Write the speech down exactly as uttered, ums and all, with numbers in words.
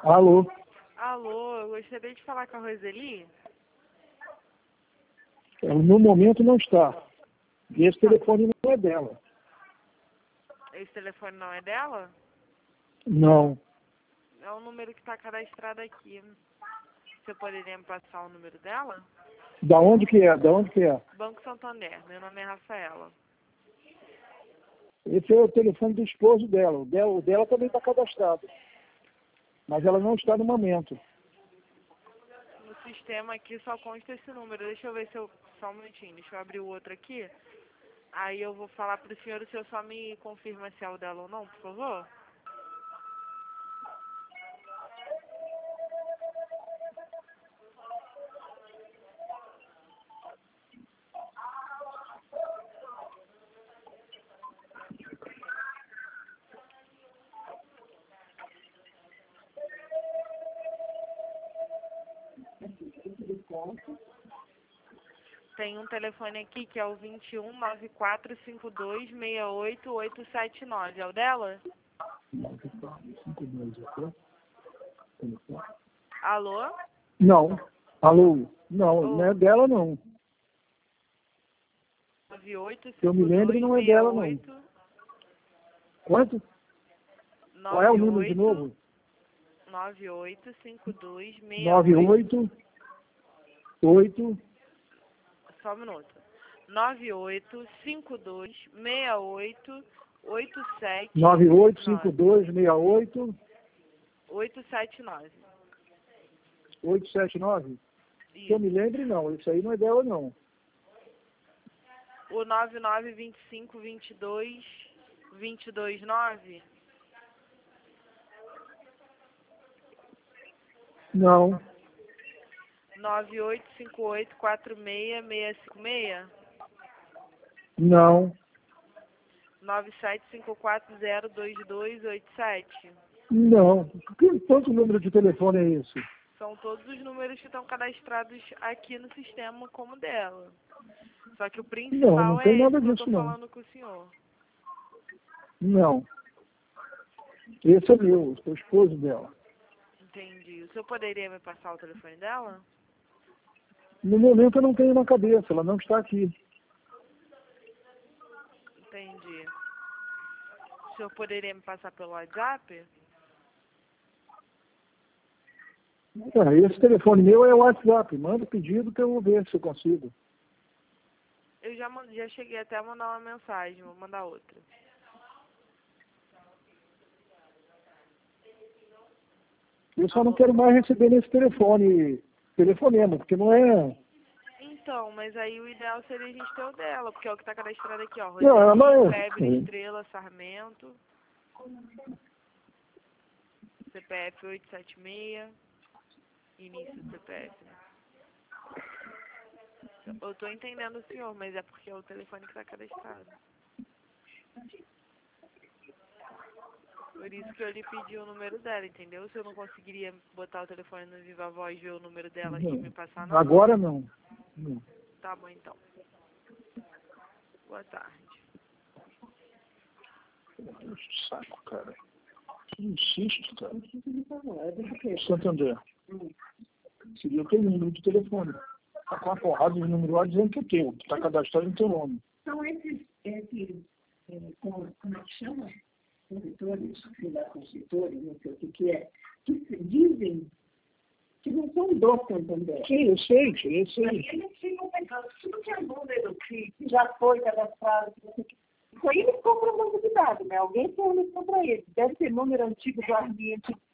Alô? Alô, eu gostaria de falar com a Roseli. No momento não está. E esse telefone não é dela. Esse telefone não é dela? Não. É o número que está cadastrado aqui. Você poderia me passar o número dela? Da onde que é? Da onde que é? Banco Santander. Meu nome é Rafaela. Esse é o telefone do esposo dela. O dela, o dela também está cadastrado. Mas ela não está no momento. No sistema aqui só consta esse número. Deixa eu ver se eu... Só um minutinho. Deixa eu abrir o outro aqui. Aí eu vou falar pro senhor, o senhor só me confirma se é o dela ou não, por favor. Tem um telefone aqui que é o vinte e um, nove quatro cinco dois, seis oito oito sete nove. É o dela? Alô? Não. Alô? Não, Oh. não é dela não. nove oito Eu me cinco lembro, dois, não é seis dela não. oito Quanto? Qual é o número de novo? nove oito cinco dois, seis nove oito. oito oito. Só um minuto. nove oito cinco dois, seis oito oito sete nove oito cinco dois, seis oito oito sete nove. oito sete nove? Que eu Isso. me lembre não, isso aí não é dela não. O nove nove dois cinco dois dois dois dois nove? Não. nove oito cinco oito quatro seis seis cinco seis? Não. nove sete cinco quatro zero dois dois oito sete? Não. Que, quanto número de telefone é esse? São todos os números que estão cadastrados aqui no sistema como dela. Só que o principal Não, não é tem esse nada que eu disso tô não. falando com o senhor. Não. Esse é meu, o esposo dela. Entendi. O senhor poderia me passar o telefone dela? No momento eu não tenho na cabeça, ela não está aqui. Entendi. O senhor poderia me passar pelo WhatsApp? É, esse telefone meu é o WhatsApp. Manda o pedido que eu vou ver se eu consigo. Eu já, mand- já cheguei até a mandar uma mensagem, vou mandar outra. Eu só não quero mais receber nesse telefone, telefonema, porque não é... Então, mas aí o ideal seria a gente ter o dela, porque é o que está cadastrado aqui, ó. Não, Roseli, mas... Febre, Estrela, Sarmento, C P F oito sete seis, início do C P F. Né? Eu tô entendendo o senhor, mas é porque é o telefone que está cadastrado. Por isso que eu lhe pedi o número dela, entendeu? Se eu não conseguiria botar o telefone no Viva Voz, ver o número dela aqui e me passar, não? Agora não. Não. Tá bom, então. Boa tarde. Que saco, cara. Que insisto, cara. Santander. Seria o teu número de telefone. Tá com uma porrada de número lá dizendo que é teu, que tá cadastrado no teu nome. São esses, esses é, como, como é que chama? Consultores, sei lá, consultores, não sei o que que é, que dizem que não são do Santander. Sim, eu sei, eu sei. Aí eles ficam pegando tudo que é número que já foi cadastrado. Isso aí eles compram banco de dados, né? Alguém forneceu para eles. Deve ser número antigo do ambiente